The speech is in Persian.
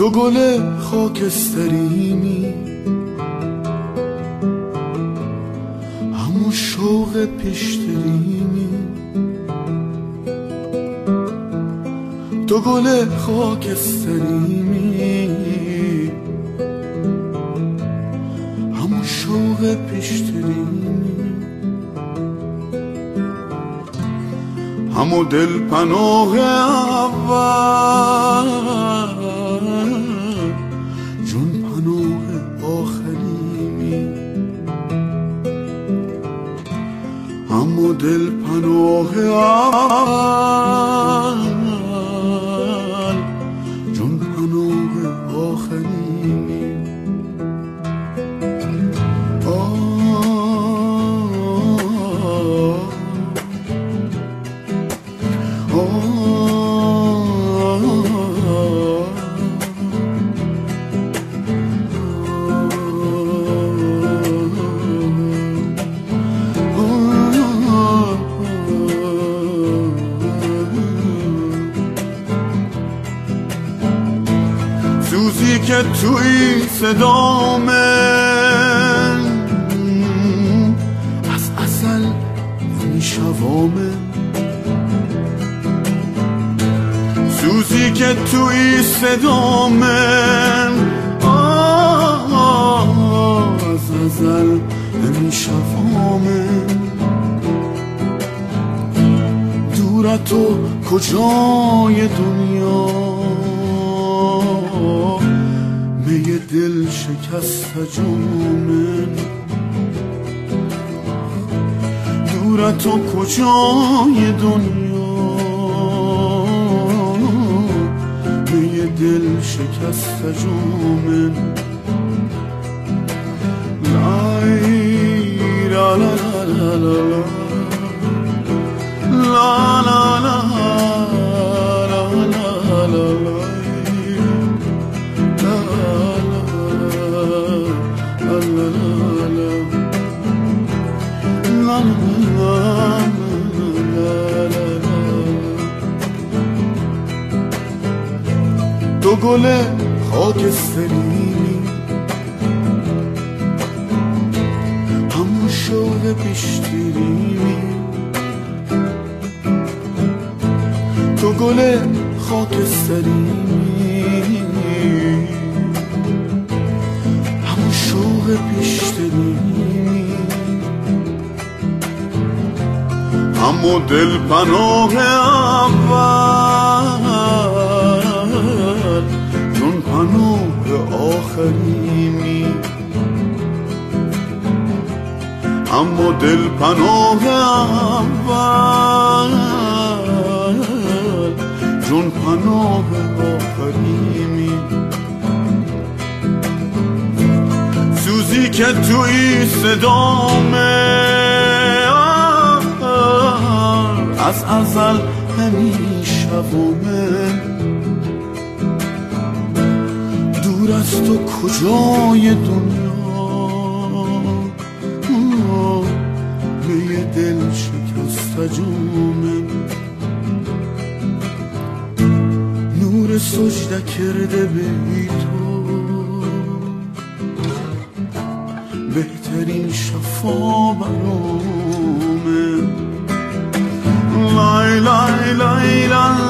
تو گل خاکستریمی، همون شوق پیشتریمی. تو گل خاکستریمی، همون شوق پیشتریمی. همون دل پناه اول، جون پناه آخریمی. همون دل پناه اول، جون پناه آخریمی. سوزی که توی صدامه از ازل میشوامه، سوزی که توی صدامه از ازل میشوامه. دور تو کجای دنیا، می دل شکست جامن. دور تو کجای دنیا، می دل شکست جامن. لای لا لا لا لا لا لا لا تو گل خاکستریمی، همون شوق پیشتریمی. تو گل خاکستریمی، همون شوق پیشتریمی. همون دل پناه اول، جون پناه آخریمی. اما دل پناه اول، جون پناه آخریمی. سوزی که توی صدامه از ازل همیشوامه. دور از تو کجای دنیا، می دل شکست جامن. نور سجده کرده به تو، بهترین شفا برامه. لای لای لای لای